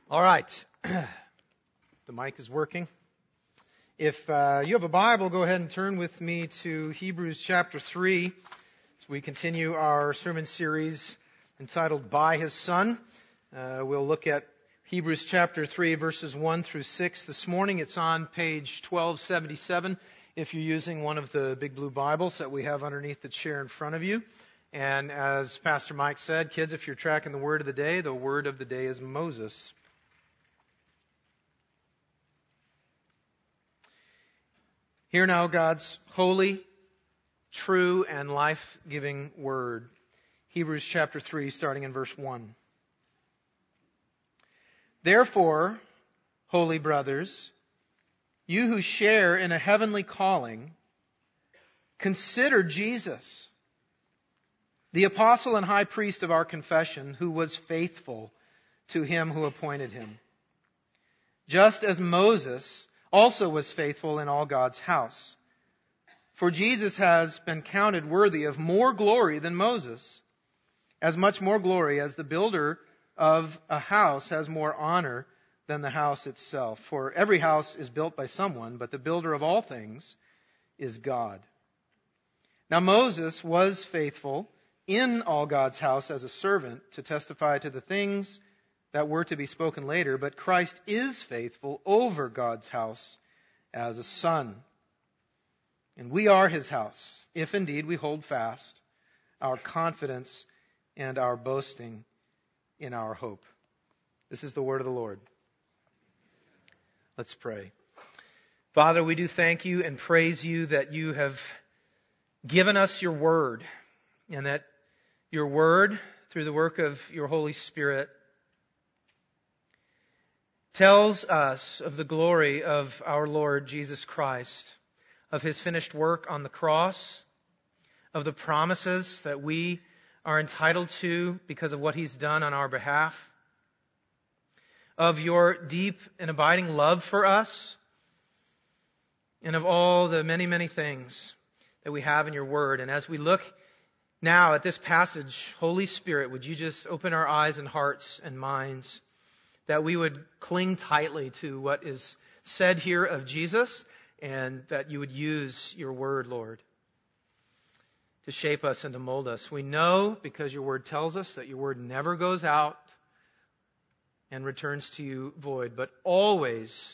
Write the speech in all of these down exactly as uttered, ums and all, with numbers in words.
All right. The mic is working. If uh, you have a Bible, go ahead and turn with me to Hebrews chapter three as we continue our sermon series entitled By His Son. Uh, we'll look at Hebrews chapter three, verses one through six this morning. It's on page twelve seventy-seven if you're using one of the big blue Bibles that we have underneath the chair in front of you. And as Pastor Mike said, kids, if you're tracking the word of the day, the word of the day is Moses. Hear now God's holy, true, and life-giving word. Hebrews chapter three, starting in verse one. Therefore, holy brothers, you who share in a heavenly calling, consider Jesus, the apostle and high priest of our confession, who was faithful to him who appointed him. Just as Moses also was faithful in all God's house. For Jesus has been counted worthy of more glory than Moses, as much more glory as the builder of a house has more honor than the house itself. For every house is built by someone, but the builder of all things is God. Now Moses was faithful in all God's house as a servant to testify to the things that were to be spoken later, but Christ is faithful over God's house as a son. And we are His house, if indeed we hold fast our confidence and our boasting in our hope. This is the word of the Lord. Let's pray. Father, we do thank you and praise you that you have given us your word, and that your word, through the work of your Holy Spirit, tells us of the glory of our Lord Jesus Christ, of His finished work on the cross, of the promises that we are entitled to because of what He's done on our behalf, of your deep and abiding love for us, and of all the many, many things that we have in your word. And as we look now at this passage, Holy Spirit, would you just open our eyes and hearts and minds, that we would cling tightly to what is said here of Jesus, and that you would use your word, Lord, to shape us and to mold us. We know, because your word tells us, that your word never goes out and returns to you void, but always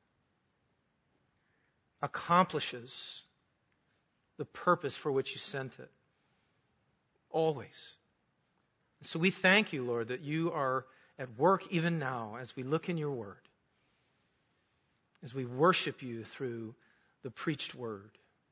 accomplishes the purpose for which you sent it. Always. So we thank you, Lord, that you are at work even now as we look in your word, as we worship you through the preached word.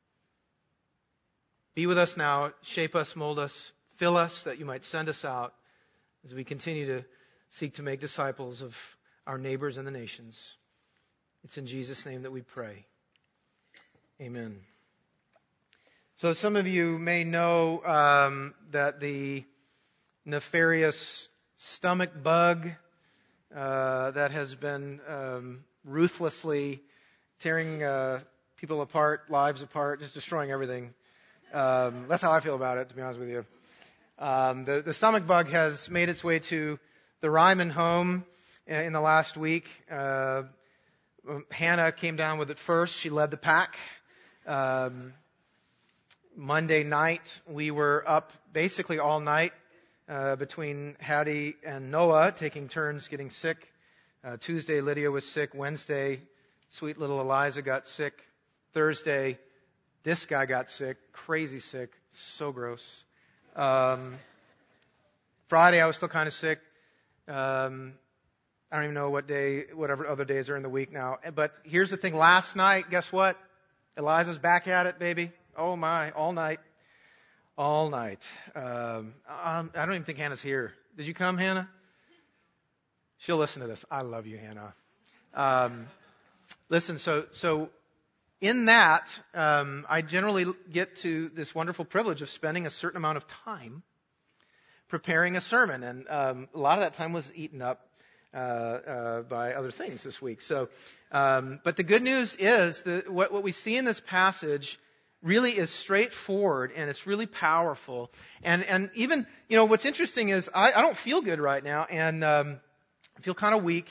Be with us now, shape us, mold us, fill us, that you might send us out as we continue to seek to make disciples of our neighbors and the nations. It's in Jesus' name that we pray. Amen. So some of you may know um, that the nefarious stomach bug uh, that has been um, ruthlessly tearing uh, people apart, lives apart, just destroying everything. Um, that's how I feel about it, to be honest with you. Um, the, the stomach bug has made its way to the Ryman home in the last week. Uh, Hannah came down with it first. She led the pack. Um, Monday night, we were up basically all night. Uh, between Hattie and Noah, taking turns getting sick. Uh, Tuesday, Lydia was sick. Wednesday, sweet little Eliza got sick. Thursday, this guy got sick, crazy sick, so gross. Um, Friday, I was still kind of sick. Um, I don't even know what day, whatever other days are in the week now. But here's the thing. Last night, guess what? Eliza's back at it, baby. Oh my, all night. All night. Um, I don't even think Hannah's here. Did you come, Hannah? She'll listen to this. I love you, Hannah. Um, listen, so so in that, um, I generally get to this wonderful privilege of spending a certain amount of time preparing a sermon, and um, a lot of that time was eaten up uh, uh, by other things this week. So, um, but the good news is that what, what we see in this passage really is straightforward, and it's really powerful. And and even, you know, what's interesting is I, I don't feel good right now, and um, I feel kind of weak.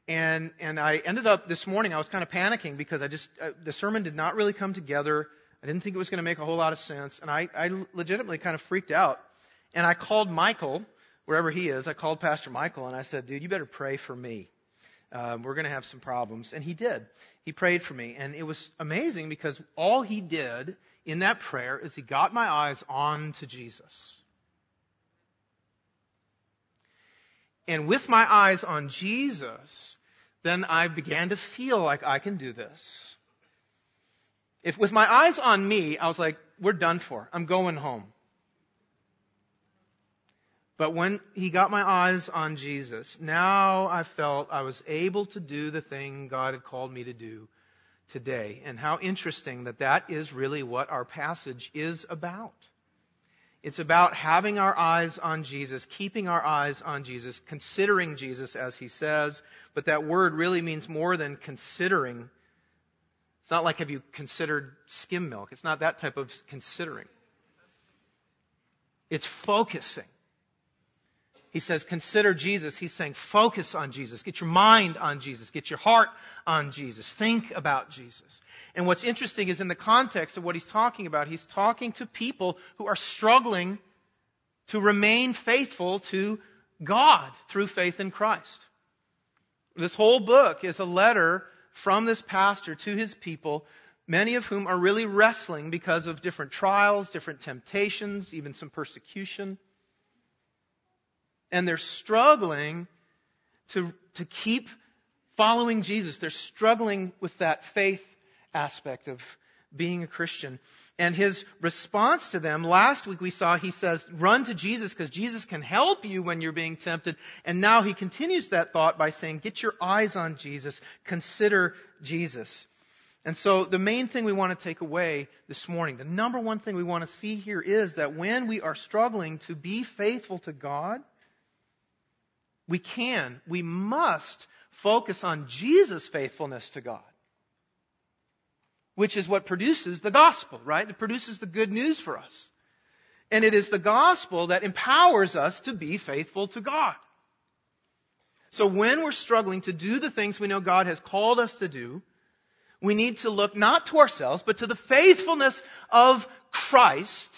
And, and I ended up this morning, I was kind of panicking because I just, uh, the sermon did not really come together. I didn't think it was going to make a whole lot of sense. And I, I legitimately kind of freaked out. And I called Michael, wherever he is. I called Pastor Michael and I said, dude, you better pray for me. Um, we're going to have some problems. And he did. He prayed for me. And it was amazing because all he did in that prayer is he got my eyes on to Jesus. And with my eyes on Jesus, then I began to feel like I can do this. If with my eyes on me, I was like, we're done for. I'm going home. But when he got my eyes on Jesus, now I felt I was able to do the thing God had called me to do today. And how interesting that that is really what our passage is about. It's about having our eyes on Jesus, keeping our eyes on Jesus, considering Jesus as he says. But that word really means more than considering. It's not like have you considered skim milk. It's not that type of considering. It's focusing. He says, consider Jesus. He's saying, focus on Jesus. Get your mind on Jesus. Get your heart on Jesus. Think about Jesus. And what's interesting is in the context of what he's talking about, he's talking to people who are struggling to remain faithful to God through faith in Christ. This whole book is a letter from this pastor to his people, many of whom are really wrestling because of different trials, different temptations, even some persecution. And they're struggling to, to keep following Jesus. They're struggling with that faith aspect of being a Christian. And his response to them, last week we saw, he says, run to Jesus because Jesus can help you when you're being tempted. And now he continues that thought by saying, get your eyes on Jesus. Consider Jesus. And so the main thing we want to take away this morning, the number one thing we want to see here is that when we are struggling to be faithful to God, we can, we must focus on Jesus' faithfulness to God. Which is what produces the gospel, right? It produces the good news for us. And it is the gospel that empowers us to be faithful to God. So when we're struggling to do the things we know God has called us to do, we need to look not to ourselves, but to the faithfulness of Christ.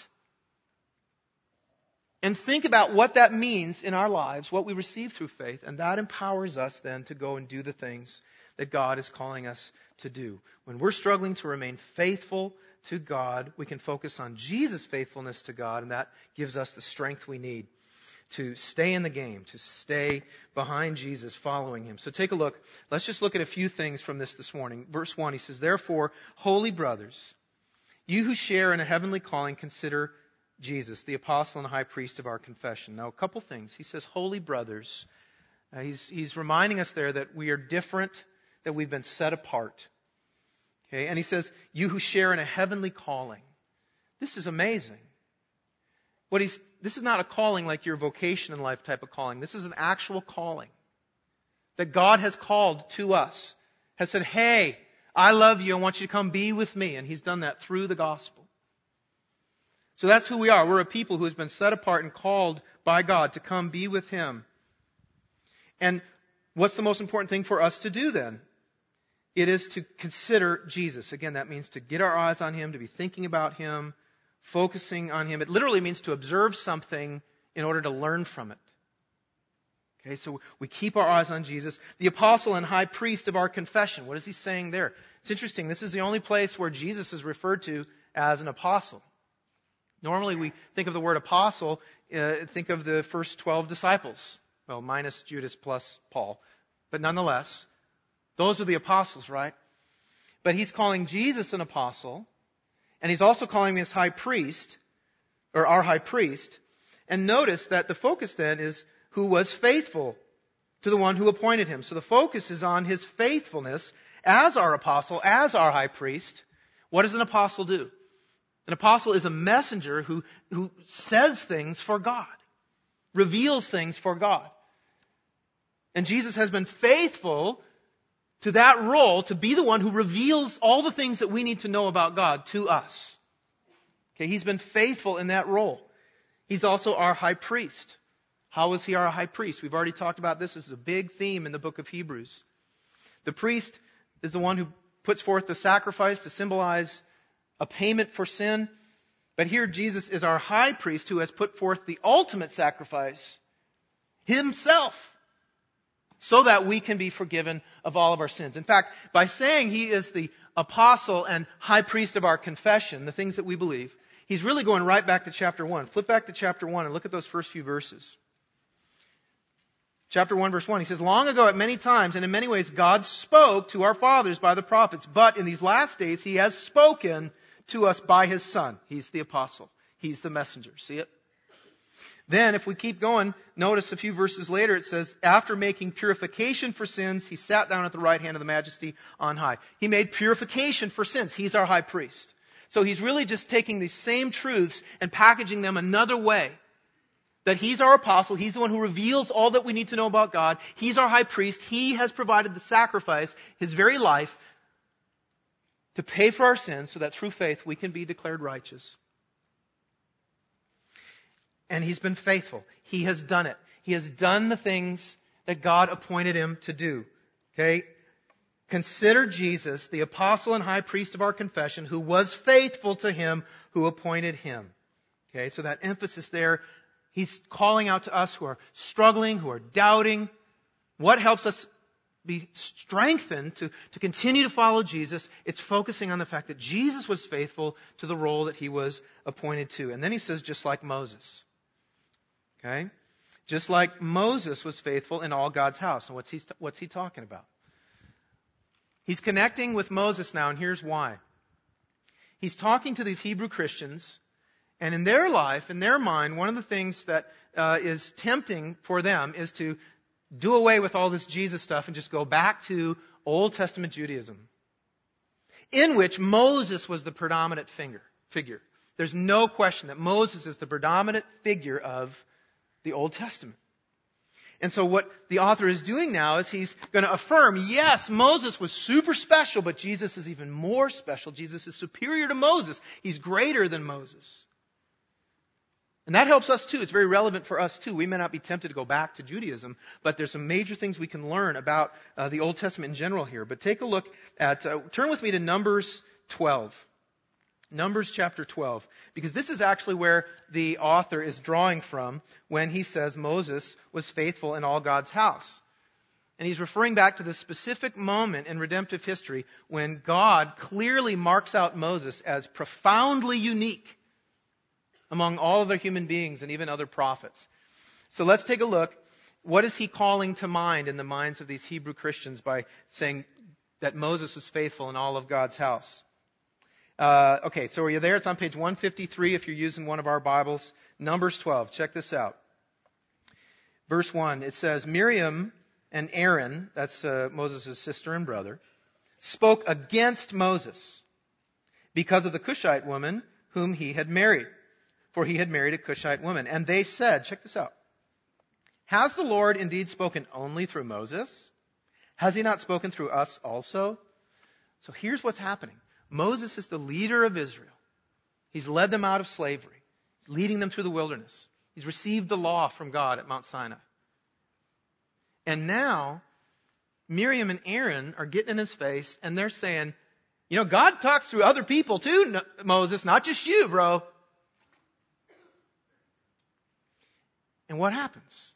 And think about what that means in our lives, what we receive through faith. And that empowers us then to go and do the things that God is calling us to do. When we're struggling to remain faithful to God, we can focus on Jesus' faithfulness to God, and that gives us the strength we need to stay in the game, to stay behind Jesus, following Him. So take a look. Let's just look at a few things from this this morning. Verse one, he says, therefore, holy brothers, you who share in a heavenly calling, consider Jesus, the apostle and high priest of our confession. Now, a couple things. He says, holy brothers. Uh, he's, he's reminding us there that we are different, that we've been set apart. Okay, and he says, you who share in a heavenly calling. This is amazing. What he's, this is not a calling like your vocation in life type of calling. This is an actual calling that God has called to us. Has said, hey, I love you. I want you to come be with me. And He's done that through the gospel. So that's who we are. We're a people who has been set apart and called by God to come be with Him. And what's the most important thing for us to do then? It is to consider Jesus. Again, that means to get our eyes on Him, to be thinking about Him, focusing on Him. It literally means to observe something in order to learn from it. Okay, so we keep our eyes on Jesus. The apostle and high priest of our confession. What is he saying there? It's interesting. This is the only place where Jesus is referred to as an apostle. Normally we think of the word apostle, uh, think of the first twelve disciples. Well, minus Judas plus Paul. But nonetheless, those are the apostles, right? But he's calling Jesus an apostle. And he's also calling him his high priest, or our high priest. And notice that the focus then is who was faithful to the one who appointed him. So the focus is on his faithfulness as our apostle, as our high priest. What does an apostle do? An apostle is a messenger who, who says things for God, reveals things for God. And Jesus has been faithful to that role to be the one who reveals all the things that we need to know about God to us. Okay, He's been faithful in that role. He's also our high priest. How is He our high priest? We've already talked about this. This is a big theme in the book of Hebrews. The priest is the one who puts forth the sacrifice to symbolize a payment for sin. But here Jesus is our high priest who has put forth the ultimate sacrifice, himself, so that we can be forgiven of all of our sins. In fact, by saying he is the apostle and high priest of our confession, the things that we believe, he's really going right back to chapter one. Flip back to chapter one and look at those first few verses. Chapter one, verse one, he says, long ago at many times and in many ways God spoke to our fathers by the prophets, but in these last days he has spoken to us by his Son. He's the apostle. He's the messenger. See it? Then, if we keep going, notice a few verses later it says, after making purification for sins, he sat down at the right hand of the Majesty on high. He made purification for sins. He's our high priest. So he's really just taking these same truths and packaging them another way. That he's our apostle. He's the one who reveals all that we need to know about God. He's our high priest. He has provided the sacrifice, his very life, to pay for our sins so that through faith we can be declared righteous. And he's been faithful. He has done it. He has done the things that God appointed him to do. Okay? Consider Jesus, the apostle and high priest of our confession, who was faithful to him who appointed him. Okay? So that emphasis there, he's calling out to us who are struggling, who are doubting. What helps us be strengthened to, to continue to follow Jesus? It's focusing on the fact that Jesus was faithful to the role that he was appointed to. And then he says, just like Moses. Okay? Just like Moses was faithful in all God's house. And what's he, what's he talking about? He's connecting with Moses now, and here's why. He's talking to these Hebrew Christians, and in their life, in their mind, one of the things that uh, is tempting for them is to do away with all this Jesus stuff and just go back to Old Testament Judaism, in which Moses was the predominant finger, figure. There's no question that Moses is the predominant figure of the Old Testament. And so what the author is doing now is he's going to affirm, yes, Moses was super special, but Jesus is even more special. Jesus is superior to Moses. He's greater than Moses. And that helps us too. It's very relevant for us too. We may not be tempted to go back to Judaism, but there's some major things we can learn about uh, the Old Testament in general here. But take a look at, uh, turn with me to Numbers twelve. Numbers chapter twelve. Because this is actually where the author is drawing from when he says Moses was faithful in all God's house. And he's referring back to this specific moment in redemptive history when God clearly marks out Moses as profoundly unique among all other human beings and even other prophets. So let's take a look. What is he calling to mind in the minds of these Hebrew Christians by saying that Moses was faithful in all of God's house? Uh, okay, so are you there? It's on page one fifty-three if you're using one of our Bibles. Numbers twelve. Check this out. Verse one, it says, Miriam and Aaron, that's uh, Moses' sister and brother, spoke against Moses because of the Cushite woman whom he had married. For he had married a Cushite woman. And they said, check this out, has the Lord indeed spoken only through Moses? Has he not spoken through us also? So here's what's happening. Moses is the leader of Israel. He's led them out of slavery. He's leading them through the wilderness. He's received the law from God at Mount Sinai. And now, Miriam and Aaron are getting in his face and they're saying, you know, God talks through other people too, Moses, not just you, bro. And what happens?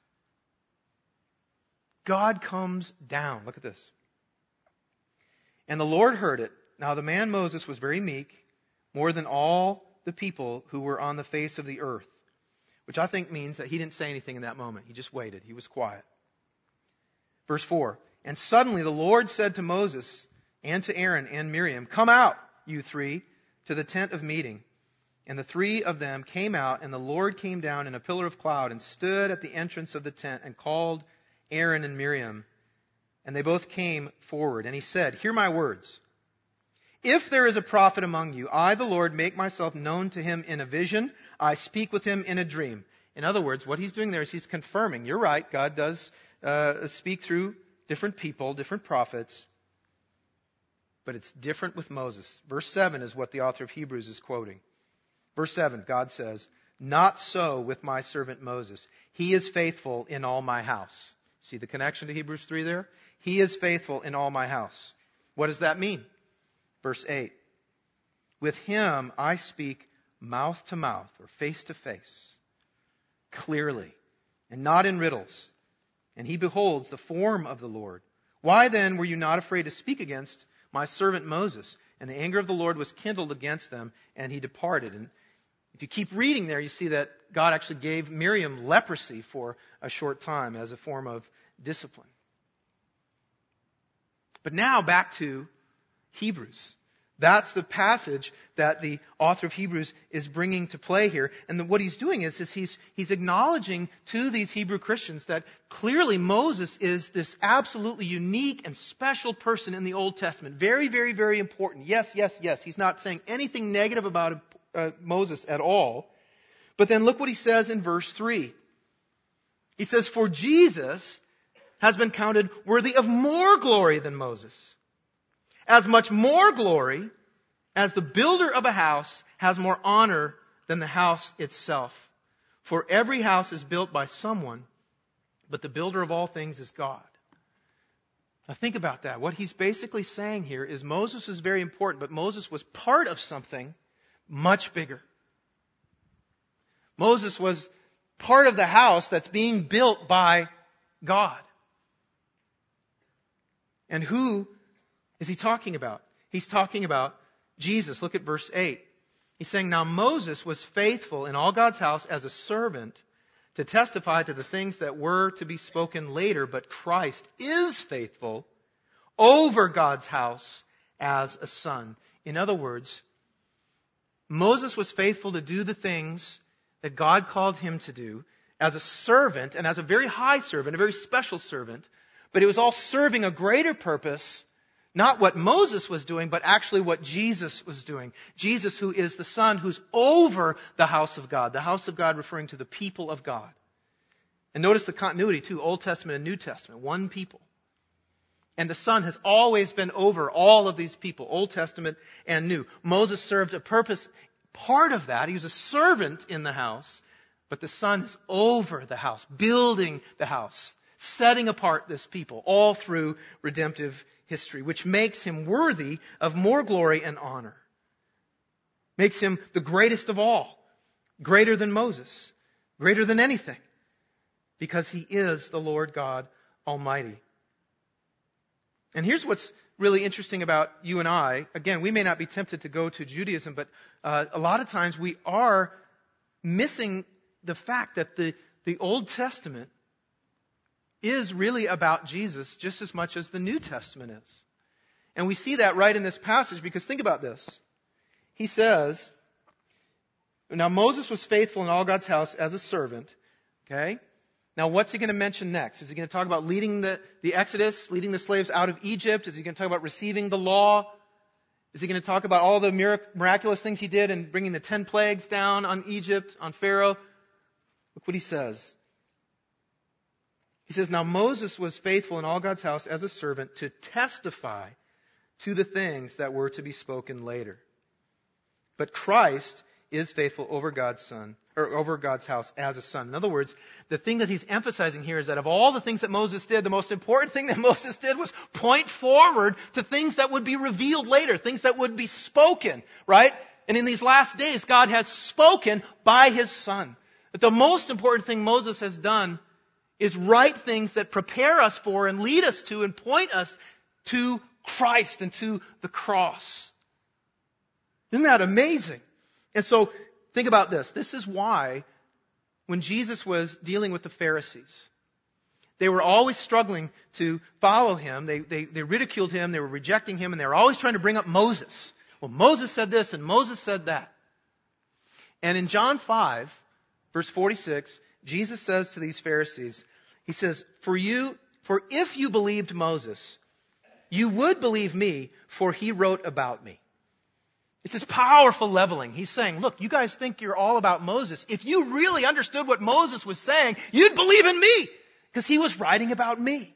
God comes down. Look at this. And the Lord heard it. Now the man Moses was very meek, more than all the people who were on the face of the earth. Which I think means that he didn't say anything in that moment. He just waited. He was quiet. Verse four. And suddenly the Lord said to Moses and to Aaron and Miriam, come out, you three, to the tent of meeting. And the three of them came out, and the Lord came down in a pillar of cloud and stood at the entrance of the tent and called Aaron and Miriam. And they both came forward. And he said, hear my words. If there is a prophet among you, I, the Lord, make myself known to him in a vision. I speak with him in a dream. In other words, what he's doing there is he's confirming. You're right, God does uh, speak through different people, different prophets. But it's different with Moses. Verse seven is what the author of Hebrews is quoting. Verse seven, God says, not so with my servant Moses. He is faithful in all my house. See the connection to Hebrews three there? He is faithful in all my house. What does that mean? Verse eight. With him I speak mouth to mouth or face to face, clearly, and not in riddles. And he beholds the form of the Lord. Why then were you not afraid to speak against my servant Moses? And the anger of the Lord was kindled against them, and he departed. And if you keep reading there, you see that God actually gave Miriam leprosy for a short time as a form of discipline. But now back to Hebrews. That's the passage that the author of Hebrews is bringing to play here. And the, what he's doing is, is he's, he's acknowledging to these Hebrew Christians that clearly Moses is this absolutely unique and special person in the Old Testament. Very, very, very important. Yes, yes, yes. He's not saying anything negative about uh, Moses at all. But then look what he says in verse three. He says, for Jesus has been counted worthy of more glory than Moses. As much more glory as the builder of a house has more honor than the house itself. For every house is built by someone, but the builder of all things is God. Now think about that. What he's basically saying here is Moses is very important, but Moses was part of something much bigger. Moses was part of the house that's being built by God. And who is he talking about? He's talking about Jesus. Look at verse eight. He's saying, now Moses was faithful in all God's house as a servant to testify to the things that were to be spoken later, but Christ is faithful over God's house as a son. In other words, Moses was faithful to do the things that God called him to do as a servant, and as a very high servant, a very special servant, but it was all serving a greater purpose. Not what Moses was doing, but actually what Jesus was doing. Jesus, who is the Son, who's over the house of God. The house of God referring to the people of God. And notice the continuity too, Old Testament and New Testament. One people. And the Son has always been over all of these people, Old Testament and New. Moses served a purpose, part of that. He was a servant in the house. But the Son is over the house, building the house, setting apart this people, all through redemptive history, which makes him worthy of more glory and honor. Makes him the greatest of all, greater than Moses, greater than anything, because he is the Lord God Almighty. And here's what's really interesting about you and I. Again, we may not be tempted to go to Judaism, but uh, a lot of times we are missing the fact that the, the Old Testament is really about Jesus just as much as the New Testament is. And we see that right in this passage, because think about this. He says, now Moses was faithful in all God's house as a servant. Okay? Now what's he going to mention next? Is he going to talk about leading the, the Exodus, leading the slaves out of Egypt? Is he going to talk about receiving the law? Is he going to talk about all the mirac- miraculous things he did and bringing the ten plagues down on Egypt, on Pharaoh? Look what he says. He says, now Moses was faithful in all God's house as a servant to testify to the things that were to be spoken later. But Christ is faithful over God's son, or over God's house as a son. In other words, the thing that he's emphasizing here is that of all the things that Moses did, the most important thing that Moses did was point forward to things that would be revealed later, things that would be spoken, right? And in these last days, God has spoken by his son. But the most important thing Moses has done is write things that prepare us for and lead us to and point us to Christ and to the cross. Isn't that amazing? And so think about this. This is why when Jesus was dealing with the Pharisees, they were always struggling to follow him. They, they, they ridiculed him. They were rejecting him. And they were always trying to bring up Moses. Well, Moses said this and Moses said that. And in John five, verse forty-six, Jesus says to these Pharisees, he says, for you, for if you believed Moses, you would believe me, for he wrote about me. It's this powerful leveling. He's saying, look, you guys think you're all about Moses. If you really understood what Moses was saying, you'd believe in me, because he was writing about me.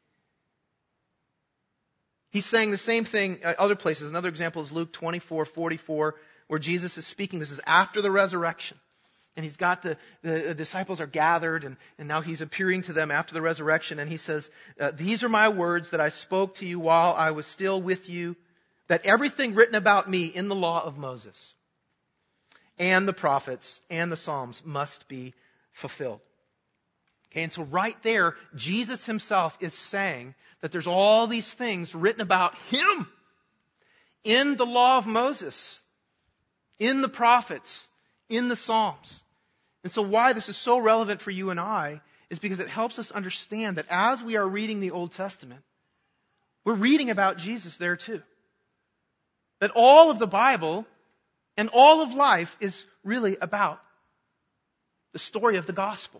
He's saying the same thing uh, other places. Another example is Luke twenty-four forty-four, where Jesus is speaking. This is after the resurrection. And he's got the, the disciples are gathered, and, and now he's appearing to them after the resurrection. And he says, uh, these are my words that I spoke to you while I was still with you, that everything written about me in the law of Moses and the prophets and the Psalms must be fulfilled. Okay, and so right there, Jesus himself is saying that there's all these things written about him in the law of Moses, in the prophets, in the Psalms. And so why this is so relevant for you and I is because it helps us understand that as we are reading the Old Testament, we're reading about Jesus there too. That all of the Bible and all of life is really about the story of the gospel.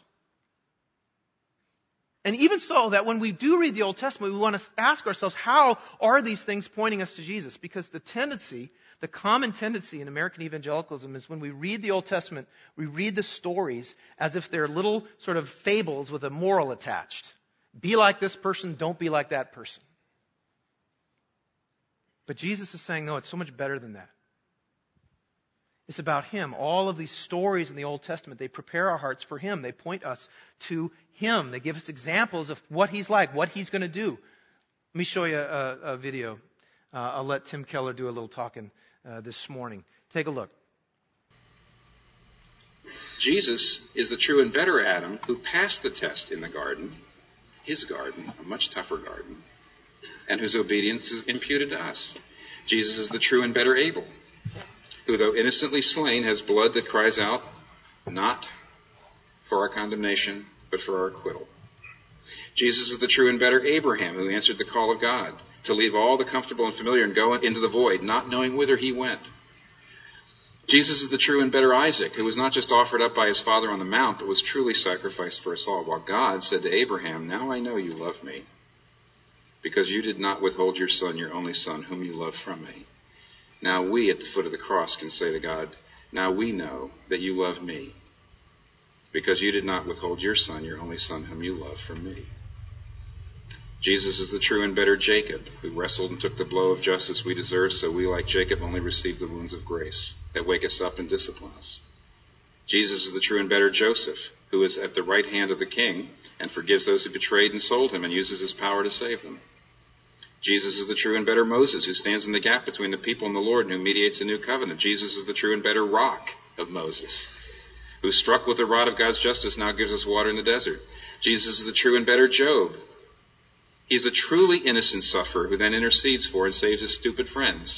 And even so, that when we do read the Old Testament, we want to ask ourselves, how are these things pointing us to Jesus? Because the tendency, the common tendency in American evangelicalism is when we read the Old Testament, we read the stories as if they're little sort of fables with a moral attached. Be like this person, don't be like that person. But Jesus is saying, no, it's so much better than that. It's about Him. All of these stories in the Old Testament, they prepare our hearts for Him. They point us to Him. They give us examples of what He's like, what He's going to do. Let me show you a, a video. Uh, I'll let Tim Keller do a little talking uh, this morning. Take a look. Jesus is the true and better Adam who passed the test in the garden, His garden, a much tougher garden, and whose obedience is imputed to us. Jesus is the true and better Abel, who, though innocently slain, has blood that cries out, not for our condemnation, but for our acquittal. Jesus is the true and better Abraham, who answered the call of God to leave all the comfortable and familiar and go into the void, not knowing whither he went. Jesus is the true and better Isaac, who was not just offered up by his father on the mount, but was truly sacrificed for us all, while God said to Abraham, now I know you love me, because you did not withhold your son, your only son, whom you love from me. Now we, at the foot of the cross, can say to God, now we know that you love me, because you did not withhold your son, your only son, whom you love, from me. Jesus is the true and better Jacob, who wrestled and took the blow of justice we deserve, so we, like Jacob, only receive the wounds of grace that wake us up and discipline us. Jesus is the true and better Joseph, who is at the right hand of the king and forgives those who betrayed and sold him and uses his power to save them. Jesus is the true and better Moses, who stands in the gap between the people and the Lord and who mediates a new covenant. Jesus is the true and better rock of Moses, who, struck with the rod of God's justice, now gives us water in the desert. Jesus is the true and better Job. He's a truly innocent sufferer who then intercedes for and saves his stupid friends.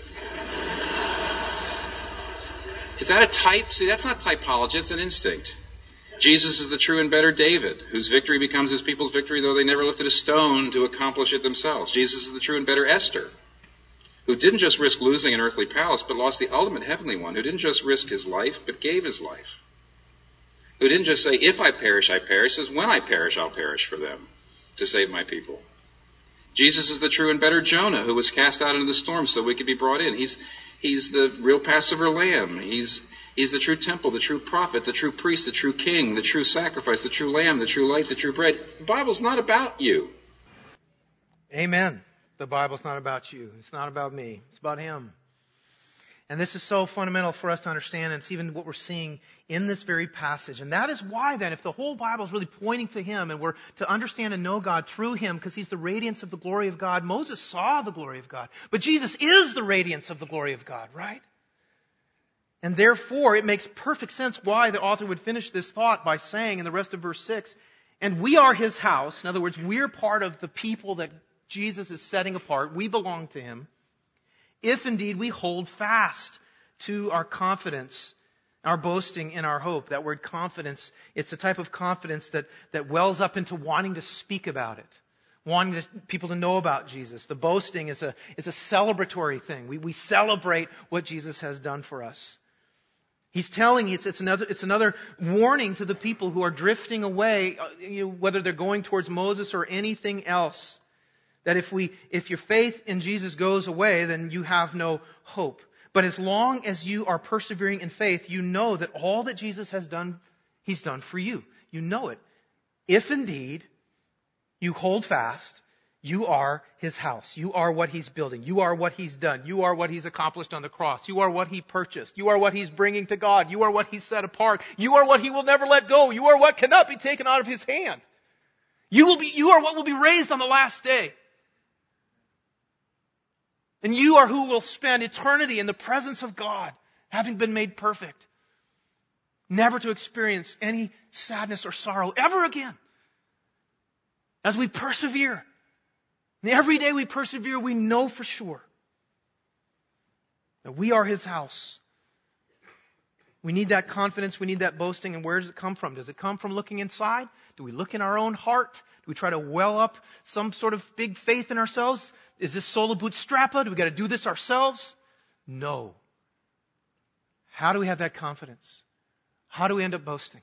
Is that a type? See, that's not typology, it's an instinct. Jesus is the true and better David, whose victory becomes his people's victory, though they never lifted a stone to accomplish it themselves. Jesus is the true and better Esther, who didn't just risk losing an earthly palace, but lost the ultimate heavenly one, who didn't just risk his life, but gave his life. Who didn't just say, if I perish, I perish, says, when I perish, I'll perish for them, to save my people. Jesus is the true and better Jonah, who was cast out into the storm so we could be brought in. He's, he's the real Passover lamb. He's He's the true temple, the true prophet, the true priest, the true king, the true sacrifice, the true lamb, the true light, the true bread. The Bible's not about you. Amen. The Bible's not about you. It's not about me. It's about Him. And this is so fundamental for us to understand, and it's even what we're seeing in this very passage. And that is why then, if the whole Bible is really pointing to Him, and we're to understand and know God through Him, because He's the radiance of the glory of God. Moses saw the glory of God. But Jesus is the radiance of the glory of God, right? And therefore, it makes perfect sense why the author would finish this thought by saying in the rest of verse six, and we are His house. In other words, we're part of the people that Jesus is setting apart. We belong to Him. If indeed we hold fast to our confidence, our boasting in our hope. That word confidence, it's a type of confidence that, that wells up into wanting to speak about it. Wanting to, people to know about Jesus. The boasting is a, is a celebratory thing. We, we celebrate what Jesus has done for us. He's telling you, it's, it's another, it's another warning to the people who are drifting away, you know, whether they're going towards Moses or anything else. That if we, if your faith in Jesus goes away, then you have no hope. But as long as you are persevering in faith, you know that all that Jesus has done, He's done for you. You know it. If indeed you hold fast, You are his house. You are what he's building. You are what he's done. You are what he's accomplished on the cross. You are what he purchased. You are what he's bringing to God. You are what he's set apart. You are what he will never let go. You are what cannot be taken out of his hand. You will be, you are what will be raised on the last day. And you are who will spend eternity in the presence of God, having been made perfect. Never to experience any sadness or sorrow ever again. As we persevere. And every day we persevere, we know for sure that we are his house. We need that confidence. We need that boasting. And where does it come from? Does it come from looking inside? Do we look in our own heart? Do we try to well up some sort of big faith in ourselves? Is this sola bootstrappa? Do we got to do this ourselves? No. How do we have that confidence? How do we end up boasting?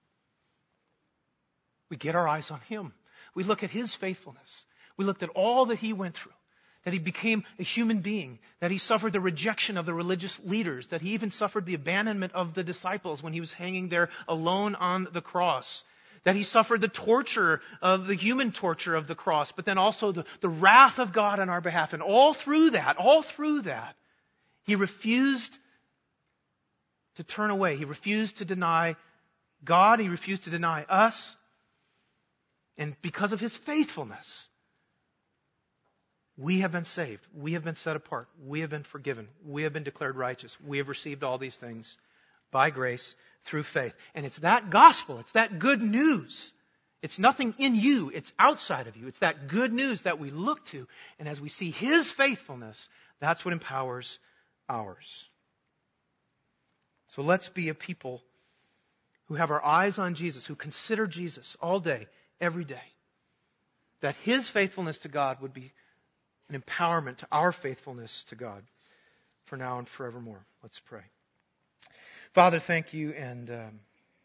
We get our eyes on him. We look at his faithfulness. We looked at all that he went through, that he became a human being, that he suffered the rejection of the religious leaders, that he even suffered the abandonment of the disciples when he was hanging there alone on the cross, that he suffered the torture of the human torture of the cross, but then also the, the wrath of God on our behalf. And all through that, all through that, he refused to turn away. He refused to deny God. He refused to deny us. And because of his faithfulness, we have been saved. We have been set apart. We have been forgiven. We have been declared righteous. We have received all these things by grace through faith. And it's that gospel. It's that good news. It's nothing in you. It's outside of you. It's that good news that we look to. And as we see his faithfulness, that's what empowers ours. So let's be a people who have our eyes on Jesus, who consider Jesus all day, every day. That his faithfulness to God would be an empowerment to our faithfulness to God for now and forevermore. Let's pray. Father, thank you. And um,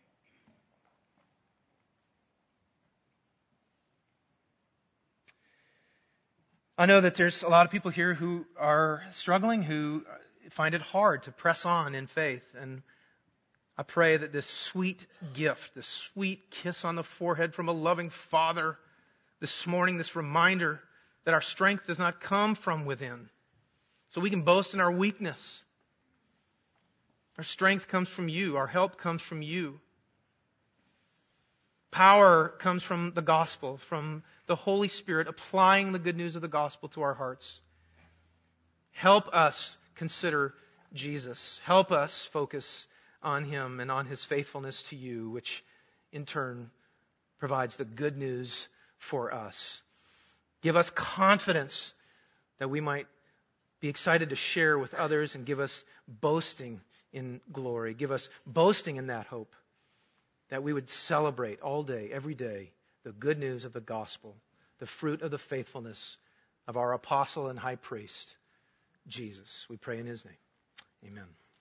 I know that there's a lot of people here who are struggling, who find it hard to press on in faith. And I pray that this sweet gift, this sweet kiss on the forehead from a loving Father this morning, this reminder that our strength does not come from within. So we can boast in our weakness. Our strength comes from you. Our help comes from you. Power comes from the gospel, from the Holy Spirit applying the good news of the gospel to our hearts. Help us consider Jesus. Help us focus on him and on his faithfulness to you, which in turn provides the good news for us. Give us confidence that we might be excited to share with others, and give us boasting in glory. Give us boasting in that hope, that we would celebrate all day, every day, the good news of the gospel, the fruit of the faithfulness of our apostle and high priest, Jesus. We pray in his name. Amen.